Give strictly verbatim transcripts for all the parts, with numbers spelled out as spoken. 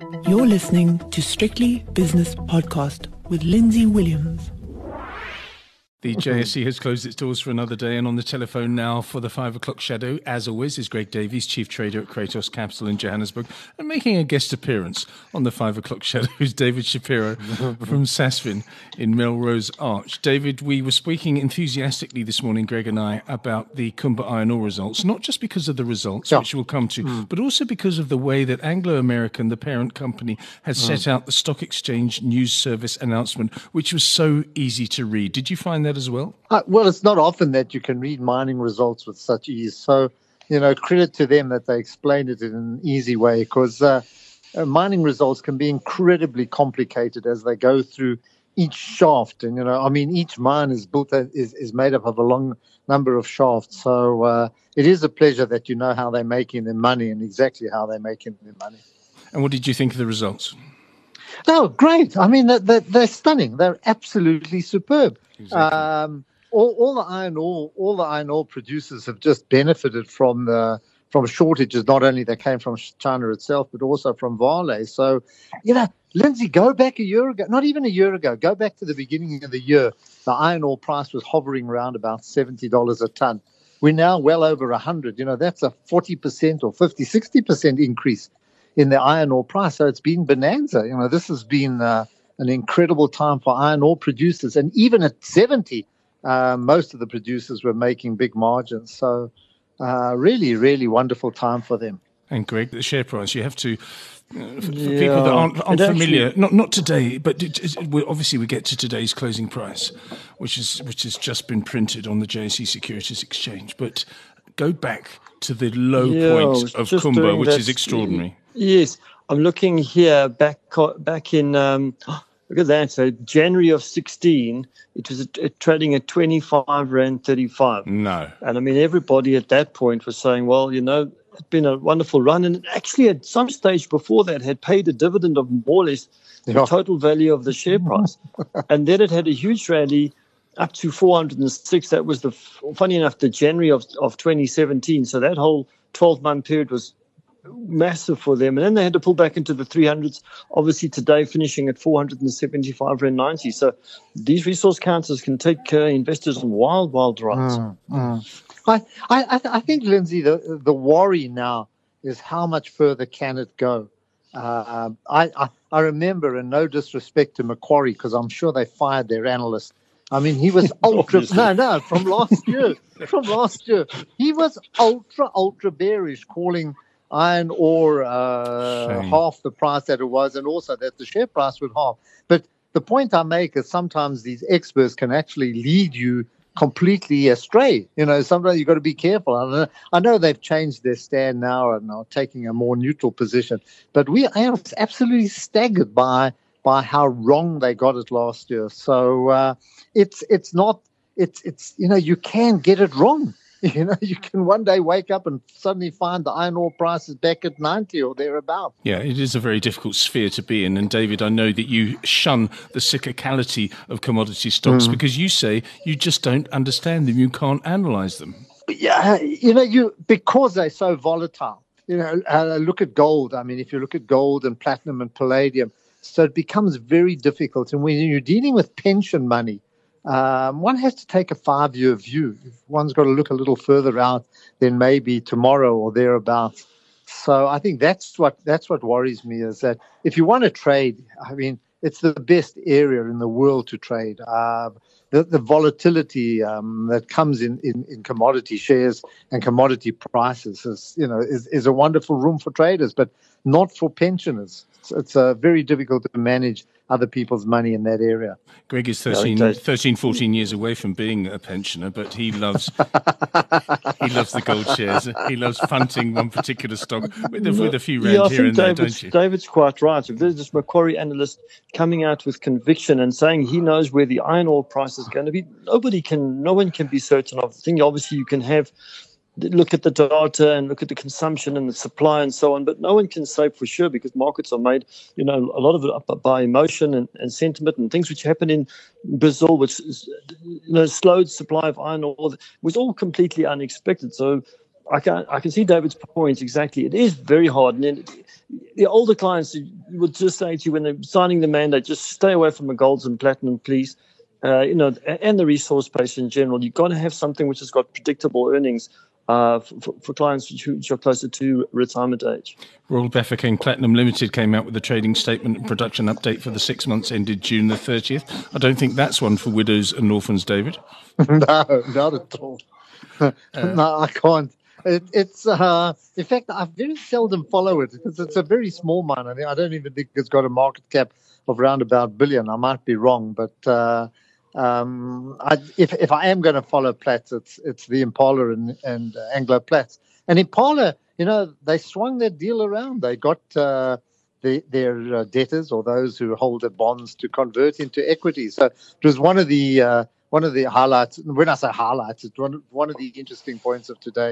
You're listening to Strictly Business Podcast with Lindsay Williams. The J S E has closed its doors for another day, and on the telephone now for the five o'clock shadow, as always, is Greg Davies, Chief Trader at Kratos Capital in Johannesburg, and making a guest appearance on the five o'clock shadow is David Shapiro from Sasfin in Melrose Arch. David, we were speaking enthusiastically this morning, Greg and I, about the Kumba Iron Ore results, not just because of the results, yeah. which we'll come to, mm. but also because of the way that Anglo American, the parent company, has mm. set out the stock exchange news service announcement, which was so easy to read. Did you find that as well? Uh, well, it's not often that you can read mining results with such ease. So, you know, credit to them that they explained it in an easy way, because uh, uh, mining results can be incredibly complicated as they go through each shaft. And, you know, I mean, each mine is built uh, is, is made up of a long number of shafts. So uh, it is a pleasure that you know how they're making their money and exactly how they're making their money. And what did you think of the results? No, great. I mean, they're, they're stunning. They're absolutely superb. Exactly. Um, all, all the iron ore, all the iron ore producers have just benefited from the from shortages. Not only that came from China itself, but also from Vale. So, you know, Lindsay, go back a year ago, not even a year ago. Go back to the beginning of the year. The iron ore price was hovering around about seventy dollars a ton. We're now well over a hundred. You know, that's a forty percent or fifty, sixty percent increase in the iron ore price. So it's been bonanza. You know, this has been uh, an incredible time for iron ore producers. And even at seventy, uh, most of the producers were making big margins. So uh, really, really wonderful time for them. And Greg, the share price, you have to, uh, for yeah. people that aren't, aren't familiar, actually, not not today, but it, it, it, obviously we get to today's closing price, which is which has just been printed on the J S E Securities Exchange. But go back to the low yeah, point of Kumba, which is extraordinary. Yes, I'm looking here back back in, um, look at that, so January of sixteen, it was a, a trading at twenty-five rand thirty-five. No. And I mean, everybody at that point was saying, well, you know, it's been a wonderful run. And actually at some stage before that had paid a dividend of more or less the yeah. total value of the share price. And then it had a huge rally up to four hundred six. That was the, funny enough, the January of, of twenty seventeen. So that whole twelve-month period was massive for them. And then they had to pull back into the three hundreds. Obviously, today finishing at four hundred seventy-five rand ninety. So these resource counters can take uh, investors on wild, wild rides. Mm, mm. I, I, I think, Lindsay, the, the worry now is how much further can it go? Uh, I, I, I remember, and no disrespect to Macquarie, because I'm sure they fired their analyst. I mean, he was ultra, no, no, from last year, from last year. He was ultra, ultra bearish, calling iron ore uh, half the price that it was, and also that the share price would half. But the point I make is sometimes these experts can actually lead you completely astray. You know, sometimes you've got to be careful. I know, I know they've changed their stand now and are taking a more neutral position, but we are absolutely staggered by by how wrong they got it last year. So uh, it's it's not it's it's you know, you can get it wrong. You know, you can one day wake up and suddenly find the iron ore price is back at ninety or thereabout. Yeah, it is a very difficult sphere to be in. And David, I know that you shun the cyclicality of commodity stocks mm. because you say you just don't understand them. You can't analyze them. Yeah, you know, you because they're so volatile. You know, uh, look at gold. I mean, if you look at gold and platinum and palladium, so it becomes very difficult. And when you're dealing with pension money, Um, one has to take a five-year view. One's got to look a little further out than maybe tomorrow or thereabouts. So I think that's what that's what worries me, is that if you want to trade, I mean, it's the best area in the world to trade. Uh, the, the volatility um, that comes in, in, in commodity shares and commodity prices is, you know, is, is a wonderful room for traders, but not for pensioners. It's, it's uh, very difficult to manage other people's money in that area. Greg is thirteen, thirteen, fourteen years away from being a pensioner, but he loves he loves the gold shares. He loves punting one particular stock with a, with a few rand yeah, here and there, David's, don't you? David's quite right. If there's this Macquarie analyst coming out with conviction and saying he knows where the iron ore price is going to be, nobody can, no one can be certain of the thing. Obviously, you can have look at the data and look at the consumption and the supply and so on, but no one can say for sure, because markets are made, you know, a lot of it up by emotion and, and sentiment and things which happen in Brazil, which is, you know, slowed supply of iron ore, was all completely unexpected. So I can I can see David's point exactly. It is very hard, and then the older clients would just say to you when they're signing the mandate, just stay away from the golds and platinum, please. Uh, you know, and the resource space in general. You've got to have something which has got predictable earnings uh, for, for clients which, which are closer to retirement age. Royal Bafokeng Platinum Limited came out with a trading statement and production update for the six months ended June the thirtieth. I don't think that's one for widows and orphans, David. No, not at all. Uh, no, I can't. It, it's uh, in fact, I very seldom follow it because it's a very small mine. I, mean, I don't even think it's got a market cap of around about billion. I might be wrong, but uh, um, I, if if I am going to follow Platts, it's it's the Impala and, and uh, Anglo Platts. And Impala, you know, they swung that deal around. They got uh, the, their uh, debtors or those who hold the bonds to convert into equity. So it was one of the uh, one of the highlights. When I say highlights, it's one one of the interesting points of today.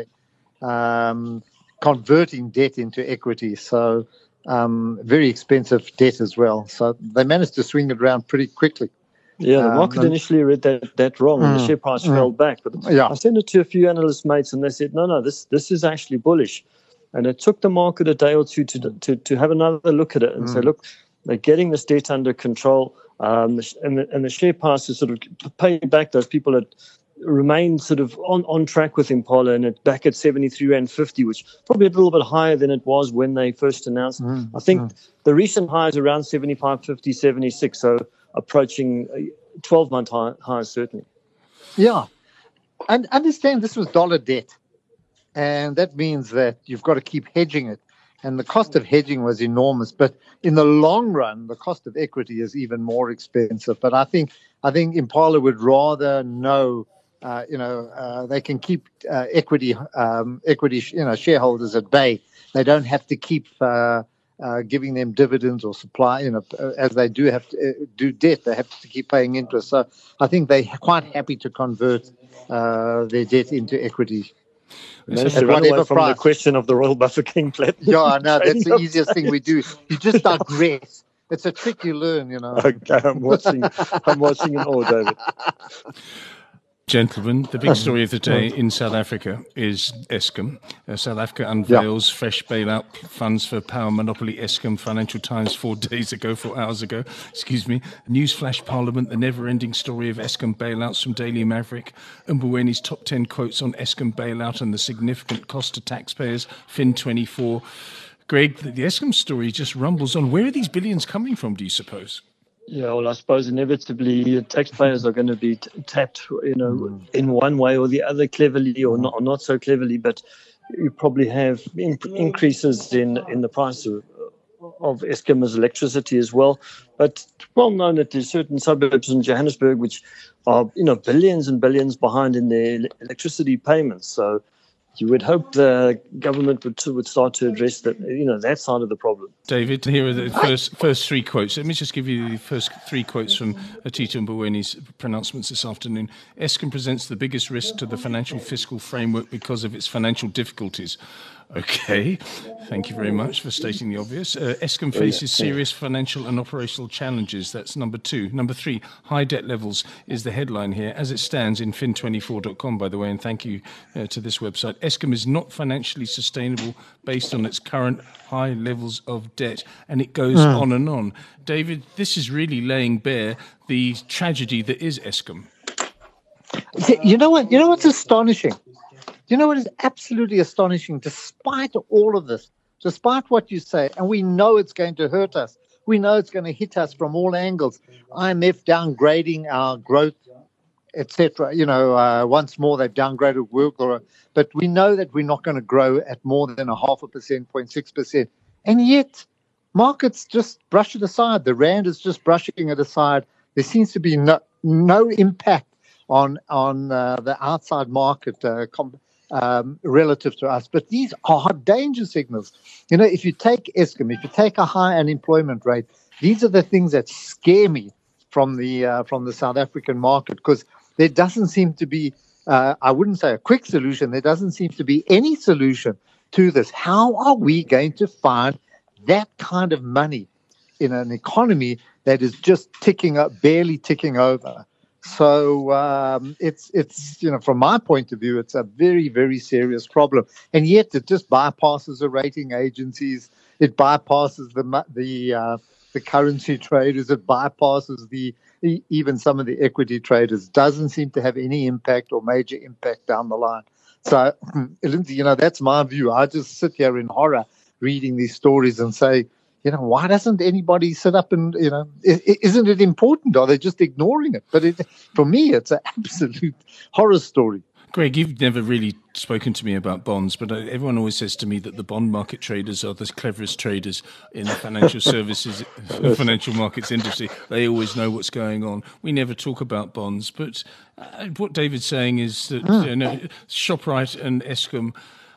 Um, converting debt into equity, so um, very expensive debt as well. So they managed to swing it around pretty quickly. Yeah, the market um, initially read that, that wrong, and mm, the share price mm, fell back. But yeah. I sent it to a few analyst mates, and they said, no, no, this this is actually bullish. And it took the market a day or two to to, to have another look at it and mm. say, look, they're getting this debt under control, um, and, the, and the share price is sort of paying back those people that remained sort of on, on track with Impala, and it back at seventy-three rand fifty, which is probably a little bit higher than it was when they first announced. Mm, I think mm. the recent high is around seventy-five fifty, seventy-six, so approaching twelve-month high, highs, certainly. Yeah. And understand this was dollar debt, and that means that you've got to keep hedging it. And the cost of hedging was enormous. But in the long run, the cost of equity is even more expensive. But I think I think Impala would rather know Uh, you know, uh, they can keep uh, equity, um, equity, you know, shareholders at bay. They don't have to keep uh, uh, giving them dividends or supply, you know, as they do have to uh, do debt. They have to keep paying interest. So I think they're quite happy to convert uh, their debt into equity. Managed to run away from price. The question of the Royal Bafokeng Platinum. Yeah, no, that's the easiest thing we do. You just digress. It's a trick you learn, you know. Okay, I'm watching. I'm watching in awe, David. Gentlemen, the big story of the day in South Africa is Eskom. Uh, South Africa unveils yeah. fresh bailout funds for power monopoly Eskom. Financial Times four days ago, four hours ago, excuse me. Newsflash Parliament, the never-ending story of Eskom bailouts from Daily Maverick. Mbowene's top ten quotes on Eskom bailout and the significant cost to taxpayers, Fin twenty-four. Greg, the, the Eskom story just rumbles on. Where are these billions coming from, do you suppose? Yeah, well, I suppose inevitably taxpayers are going to be t- tapped, you know, mm. in one way or the other, cleverly or not, or not so cleverly. But you probably have in- increases in, in the price of, of Eskom's electricity as well. But well known that there's certain suburbs in Johannesburg which are, you know, billions and billions behind in their electricity payments. So you would hope the government would would start to address that, you know, that side of the problem. David, here are the first first three quotes. Let me just give you the first three quotes from Tito Mbowene's pronouncements this afternoon. Eskom presents the biggest risk to the financial fiscal framework because of its financial difficulties. Okay, thank you very much for stating the obvious. Uh, Eskom faces serious financial and operational challenges. That's number two. Number three, high debt levels is the headline here, as it stands in fin twenty-four dot com, by the way, and thank you uh, to this website. Eskom is not financially sustainable based on its current high levels of debt, and it goes mm. on and on. David, this is really laying bare the tragedy that is Eskom. You know what? You know what's astonishing? You know what is absolutely astonishing? Despite all of this, despite what you say, and we know it's going to hurt us, we know it's going to hit us from all angles. I M F downgrading our growth, et cetera. You know, uh, once more they've downgraded work, or, but we know that we're not going to grow at more than a half a percent, zero point six percent, and yet markets just brush it aside. The rand is just brushing it aside. There seems to be no no impact on on uh, the outside market. Uh, comp- Um, relative to us. But these are danger signals. You know, if you take Eskom, if you take a high unemployment rate, these are the things that scare me from the uh, from the South African market, because there doesn't seem to be, uh, I wouldn't say a quick solution, there doesn't seem to be any solution to this. How are we going to find that kind of money in an economy that is just ticking up, barely ticking over? So um, it's it's you know from my point of view, it's a very very serious problem, and yet it just bypasses the rating agencies. It bypasses the the uh, the currency traders. It bypasses the even some of the equity traders. Doesn't seem to have any impact or major impact down the line. So, Lindsay, you know that's my view. I just sit here in horror reading these stories and say, you know, why doesn't anybody sit up and, you know, isn't it important? Are they just ignoring it? But it, for me, it's an absolute horror story. Greg, you've never really spoken to me about bonds, but everyone always says to me that the bond market traders are the cleverest traders in the financial services, financial markets industry. They always know what's going on. We never talk about bonds, but uh, what David's saying is that mm. you know, ShopRite and Eskom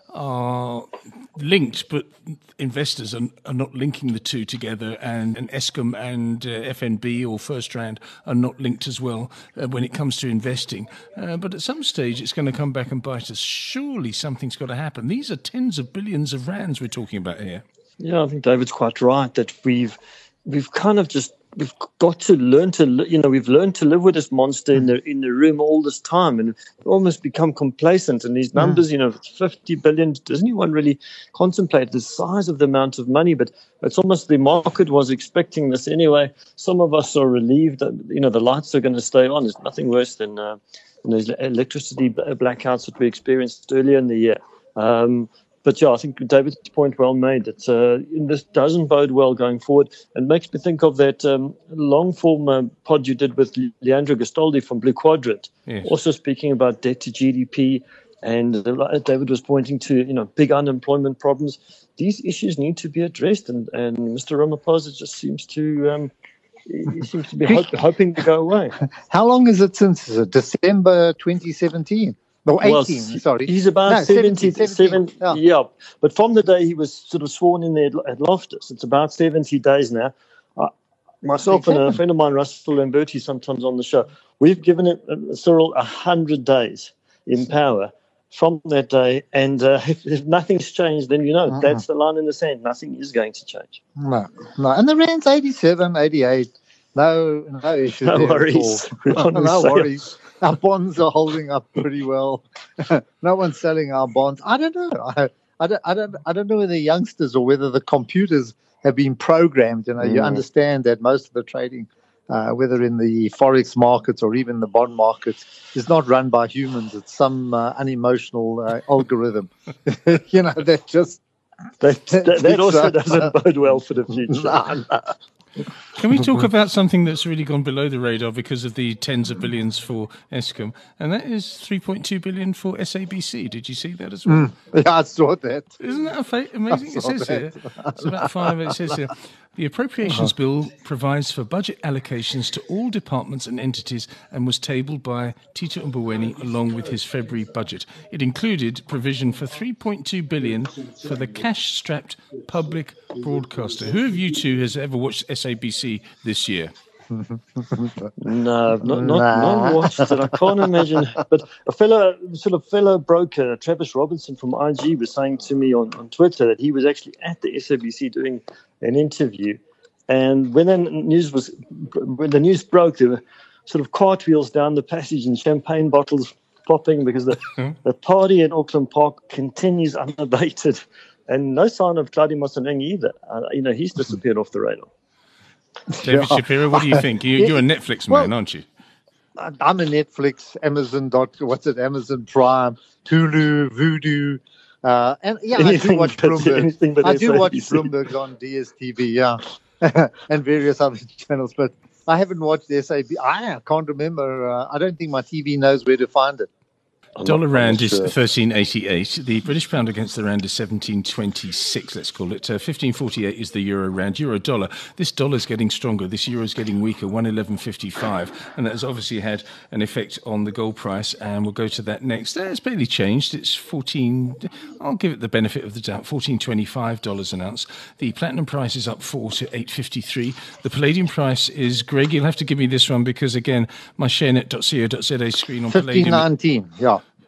are linked, but investors are, are not linking the two together, and, and Eskom and uh, F N B or FirstRand are not linked as well uh, when it comes to investing. Uh, but at some stage, it's going to come back and bite us. Surely something's got to happen. These are tens of billions of rands we're talking about here. Yeah, I think David's quite right that we've we've kind of just we've got to learn to you know we've learned to live with this monster in the in the room all this time, and almost become complacent. And these numbers, you know, fifty billion. Doesn't anyone really contemplate the size of the amount of money? But it's almost the market was expecting this anyway. Some of us are relieved that you know the lights are going to stay on. There's nothing worse than uh, those electricity blackouts that we experienced earlier in the year. Um, But yeah, I think David's point well made. That uh, this doesn't bode well going forward, and makes me think of that um, long form uh, pod you did with Leandro Gastoldi from Blue Quadrant, yes. Also speaking about debt to G D P, and uh, David was pointing to you know big unemployment problems. These issues need to be addressed, and, and Mister Ramaphosa just seems to um, he seems to be hope, hoping to go away. How long is it since? Is it December twenty seventeen? No, eighteen, well, sorry. He's about no, seventy, seventy, seventy yeah. yeah. But from the day he was sort of sworn in there at Loftus, it's about seventy days now. Uh, myself exactly. and a friend of mine, Russell Lamberti, sometimes on the show, we've given it, uh, Cyril, one hundred days in power from that day. And uh, if, if nothing's changed, then, you know, mm-hmm. that's the line in the sand. Nothing is going to change. No, no. And the rand's eighty-seven, eighty-eight. No, no issues. No worries. No worries. Our bonds are holding up pretty well. No one's selling our bonds. I don't know. I, I, don't, I, don't, I don't know whether the youngsters or whether the computers have been programmed. You know, mm. you understand that most of the trading, uh, whether in the forex markets or even the bond markets, is not run by humans. It's some uh, unemotional uh, algorithm. You know, that just... That, that, that also doesn't bode well for the future. No, no. Can we talk about something that's really gone below the radar because of the tens of billions for Eskom, and that is three point two billion for S A B C? Did you see that as well? Mm, yeah, I saw that. Isn't that a fa- amazing? It says that. here. It's about five. It says here. The Appropriations Bill provides for budget allocations to all departments and entities and was tabled by Tito Mboweni along with his February budget. It included provision for three point two billion dollars for the cash-strapped public broadcaster. Who of you two has ever watched S A B C this year? No, not, not, not watched it. I can't imagine. But a fellow, sort of fellow broker, Travis Robinson from I G, was saying to me on, on Twitter that he was actually at the S A B C doing an interview, and when the news was when the news broke, there were sort of cartwheels down the passage and champagne bottles popping because the the party at Auckland Park continues unabated, and no sign of Claudio Mosoneng either. Uh, you know, he's disappeared off the radar. David yeah. Shapiro, what do you think? You, you're a Netflix man, well, aren't you? I'm a Netflix, Amazon. Dot, what's it? Amazon Prime, Hulu, Voodoo, uh, and yeah, anything I do watch but, Bloomberg. I do watch Bloomberg on D S T V, yeah, and various other channels. But I haven't watched the S A B. I can't remember. Uh, I don't think my T V knows where to find it. I'm Dollar not, rand is sure. thirteen eighty-eight. The British pound against the rand is seventeen twenty-six, let's call it. Uh, fifteen forty-eight is the euro rand. Euro dollar. This dollar is getting stronger. This euro is getting weaker, one eleven fifty-five. And that has obviously had an effect on the gold price. And we'll go to that next. Uh, it's barely changed. It's fourteen, I'll give it the benefit of the doubt, fourteen twenty-five dollars an ounce. The platinum price is up four to eight fifty-three. The palladium price is, Greg, you'll have to give me this one because, again, my sharenet dot co dot za screen on fifteen nineteen, palladium. yeah.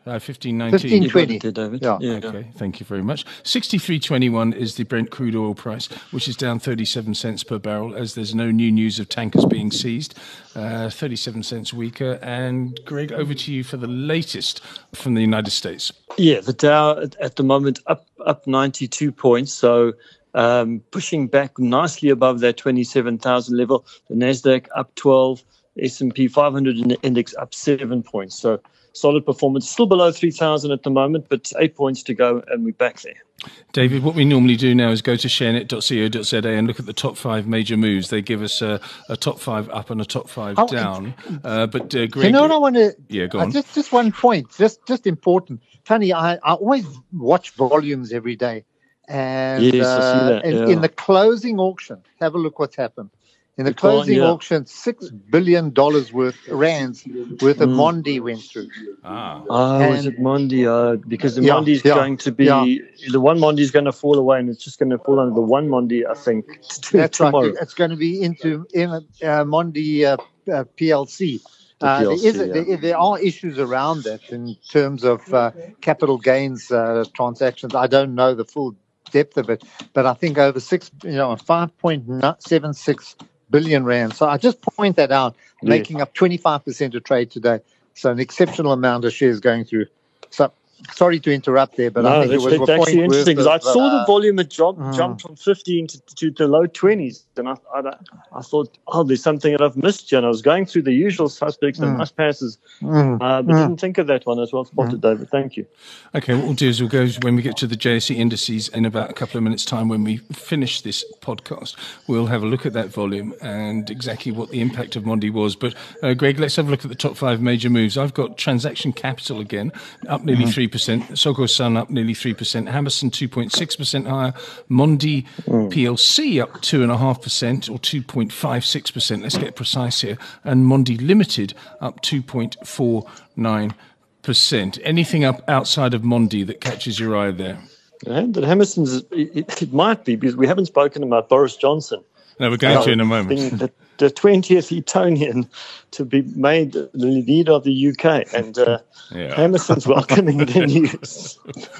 Uh, fifteen nineteen. fifteen twenty. David. Yeah. yeah. Okay, thank you very much. sixty-three twenty-one is the Brent crude oil price, which is down thirty-seven cents per barrel as there's no new news of tankers being seized. Uh, thirty-seven cents weaker. And Greg, over to you for the latest from the United States. Yeah, the Dow at, at the moment up up ninety-two points, so um, pushing back nicely above that twenty-seven thousand level. The Nasdaq up twelve, S and P five hundred index up seven points. So solid performance, still below three thousand at the moment, but eight points to go, and we're back there. David, what we normally do now is go to sharenet dot co dot z a and look at the top five major moves. They give us a, a top five up and a top five oh, down. Uh, but uh, Greg, you know what I want to? Yeah, go uh, on. Just, just one point, just, just important. Funny, I, I always watch volumes every day, and yes, uh, I see that, in, yeah. in the closing auction, have a look what's happened. In the You can't- closing yeah. auction, six billion dollars worth rands worth of Mondi went through. Ah. Oh, And- is it Mondi? Uh, because the Yeah, Mondi is yeah, going to be, yeah. the one Mondi is going to fall away, and it's just going to fall under the one Mondi, I think, t- That's tomorrow. right. It's going to be into in, uh, Mondi uh, uh, P L C. The Uh, P L C, there, is a, yeah. there, there are issues around that in terms of uh, capital gains uh, transactions. I don't know the full depth of it, but I think over six, you know, five point seven six billion rand. So I just point that out, Yeah. making up twenty-five percent of trade today. So an exceptional amount of shares going through. So sorry to interrupt there, but no, I think that's, it was that's a point actually interesting because I worth of, saw the uh, volume had jumped, mm. jumped from fifteen to, to the low twenties, and I, I, I thought, oh, there's something that I've missed here. And I was going through the usual suspects and Mm. must passes, mm, uh, but mm. didn't think of that one as well. Spotted, David. Thank you. Okay, what we'll do is we'll go when we get to the J S E indices in about a couple of minutes' time when we finish this podcast. We'll have a look at that volume and exactly what the impact of Mondi was. But, uh, Greg, let's have a look at the top five major moves. I've got Transaction Capital again, up nearly three percent. Soko Sun up nearly three percent. Hammerson two point six percent higher. Mondi P L C up two point five percent or two point five six percent. Let's get precise here. And Mondi Limited up two point four nine percent. Anything up outside of Mondi that catches your eye there? And that Hammerson's, it, it might be because we haven't spoken about Boris Johnson. No, we're going Uh, to in a moment. being The, the twentieth Etonian to be made the leader of the U K, and uh, Yeah. Hammerson's welcoming the news.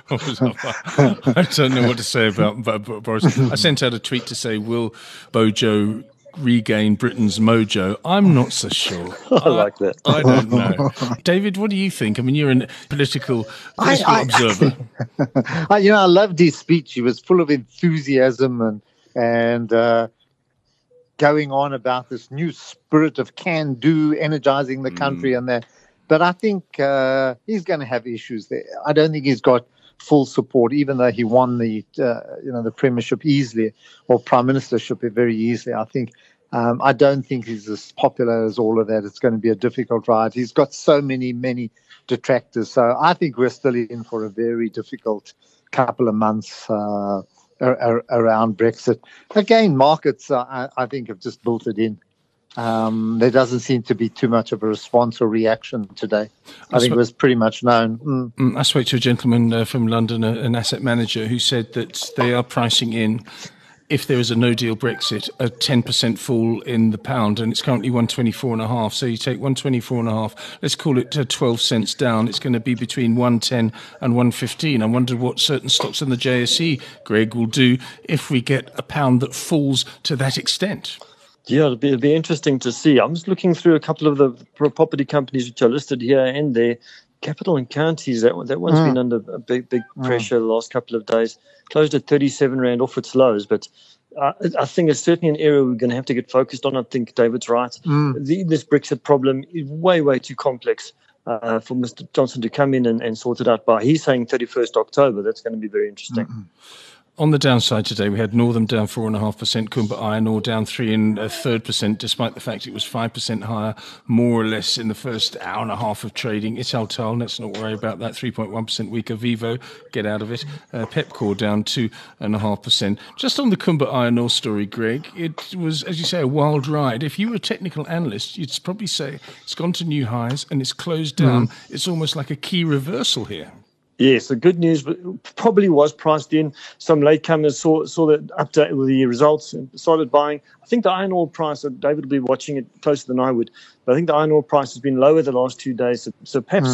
I don't know what to say about, about Boris. I sent out a tweet to say, will Bojo regain Britain's mojo? I'm not so sure. I like that. I don't know. David, what do you think? I mean, you're a political, political I- I- observer. I, you know, I loved his speech. He was full of enthusiasm and and uh, going on about this new spirit of can-do, energizing the country and that. But I think uh, he's going to have issues there. I don't think he's got full support, even though he won the uh, you know the premiership easily or prime ministership very easily. I think um, I don't think he's as popular as all of that. It's going to be a difficult ride. He's got so many many detractors. So I think we're still in for a very difficult couple of months uh, ar- around Brexit. Again, markets uh, I, I think have just built it in. Um, there doesn't seem to be too much of a response or reaction today. I think it was pretty much known. Mm. Mm, I spoke to a gentleman uh, from London, a, an asset manager, who said that they are pricing in, if there is a no-deal Brexit, a ten percent fall in the pound, and it's currently one twenty-four and a half. So you take one twenty-four and a half, let's call it uh, twelve cents down. It's going to be between one ten and one fifteen. I wonder what certain stocks in the J S E, Greg, will do if we get a pound that falls to that extent. Yeah, it'll be, it'll be interesting to see. I'm just looking through a couple of the property companies which are listed here and there. Capital and Counties, that, that one's mm. been under a big, big pressure mm. the last couple of days. Closed at thirty-seven rand off its lows, but uh, I think it's certainly an area we're going to have to get focused on. I think David's right. Mm. The, this Brexit problem is way, way too complex uh, for Mister Johnson to come in and, and sort it out by. He's saying thirty-first October. That's going to be very interesting. Mm-hmm. On the downside today, we had Northam down four and a half percent, Kumba Iron Ore down three and a third percent, despite the fact it was five percent higher, more or less in the first hour and a half of trading. Italtal, let's not worry about that, three point one percent weaker. Vivo, get out of it. Uh, Pepcore down two and a half percent. Just on the Kumba Iron Ore story, Greg, it was, as you say, a wild ride. If you were a technical analyst, you'd probably say it's gone to new highs and it's closed down. Mm. It's almost like a key reversal here. Yes, the good news probably was priced in. Some latecomers saw saw the update with the results and started buying. I think the iron ore price, David will be watching it closer than I would, but I think the iron ore price has been lower the last two days. So, so perhaps mm.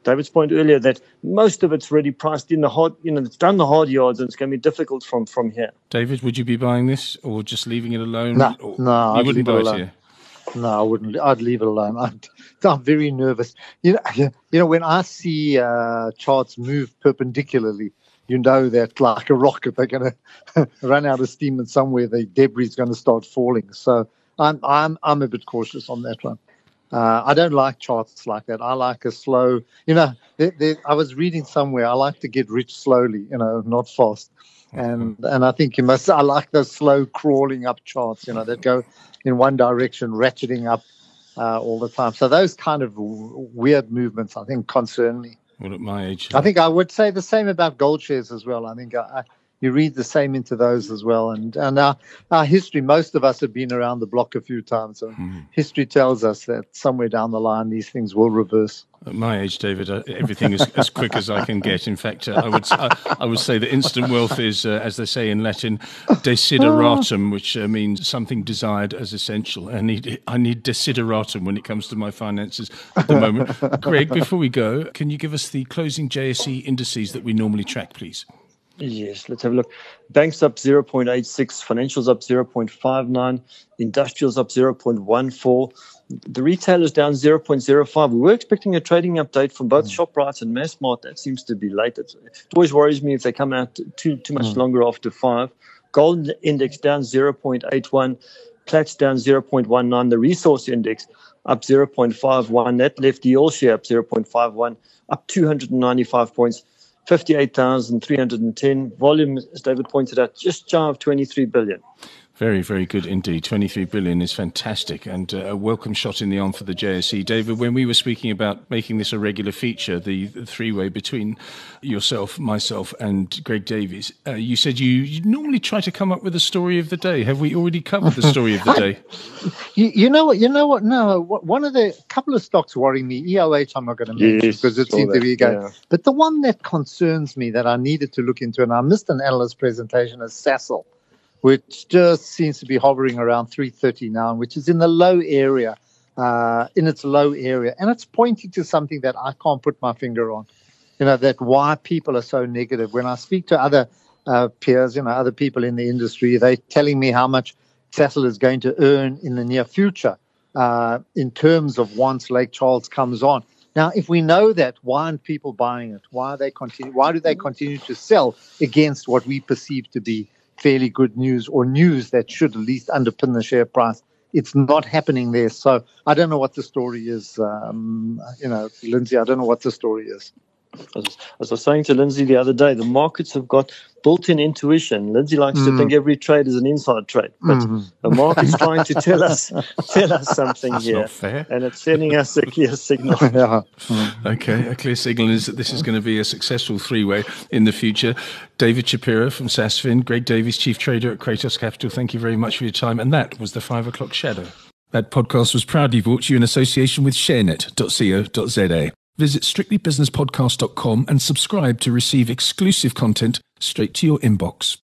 David's point earlier that most of it's already priced in the hard, you know, it's done the hard yards and it's going to be difficult from, from here. David, would you be buying this or just leaving it alone? No, or, no, you I'd wouldn't leave it buy it alone. here. No, I wouldn't. I'd leave it alone. I'd, I'm very nervous. You know, you know, when I see uh, charts move perpendicularly, you know that like a rocket, they're going to run out of steam, and somewhere the debris is going to start falling. So I'm I'm I'm a bit cautious on that one. Uh, I don't like charts like that. I like a slow. You know, they, they, I was reading somewhere. I like to get rich slowly. You know, not fast. And and I think you must. I like those slow crawling up charts. You know, that go in one direction, ratcheting up uh, all the time. So those kind of w- weird movements, I think, concern me. Well, at my age, I think I would say the same about gold shares as well. I think I, I, you read the same into those as well. And and our, our history, most of us have been around the block a few times. And mm. history tells us that somewhere down the line, these things will reverse. At my age, David, uh, everything is as quick as I can get. In fact, uh, I would I, I would say that instant wealth is, uh, as they say in Latin, desideratum, which uh, means something desired as essential. I need I need desideratum when it comes to my finances at the moment. Greg, before we go, can you give us the closing J S E indices that we normally track, please? Yes, let's have a look. Banks up zero point eight six, financials up zero point five nine, industrials up zero point one four. The retail is down zero point zero five. We were expecting a trading update from both mm. ShopRite and Massmart. That seems to be late. It always worries me if they come out too too much mm. longer after five. Gold index down zero point eight one. Platts down zero point one nine. The resource index up zero point five one. That left the all share up zero point five one, up two hundred ninety-five points. fifty-eight thousand three hundred ten. Volume, as David pointed out, just shy of twenty-three billion. Very, very good indeed. twenty-three billion is fantastic and uh, a welcome shot in the arm for the J S E. David, when we were speaking about making this a regular feature, the, the three-way between yourself, myself and Greg Davies, uh, you said you, you normally try to come up with a story of the day. Have we already covered the story of the day? you, you know what? You know what? No, one of the couple of stocks worrying me, E O H I'm not going to mention yes, because it seems to be going. Yeah. But the one that concerns me that I needed to look into, and I missed an analyst presentation, is Sasol, which just seems to be hovering around three thirty now, which is in the low area, uh, in its low area. And it's pointing to something that I can't put my finger on, you know, that why people are so negative. When I speak to other uh, peers, you know, other people in the industry, they're telling me how much Sasol is going to earn in the near future uh, in terms of once Lake Charles comes on. Now, if we know that, why aren't people buying it? Why are they continue? Why do they continue to sell against what we perceive to be fairly good news or news that should at least underpin the share price? It's not happening there. So I don't know what the story is. Um, you know, Lindsay, I don't know what the story is. As, as I was saying to Lindsay the other day, the markets have got built-in intuition. Lindsay likes mm. to think every trade is an inside trade, but mm-hmm. the market's trying to tell us tell us something That's here, not fair. And it's sending us a clear signal. yeah. Okay, a clear signal is that this is going to be a successful three-way in the future. David Shapiro from Sasfin, Greg Davies, Chief Trader at Kratos Capital, thank you very much for your time. And that was the Five O'Clock Shadow. That podcast was proudly brought to you in association with sharenet dot co dot za. Visit strictly business podcast dot com and subscribe to receive exclusive content straight to your inbox.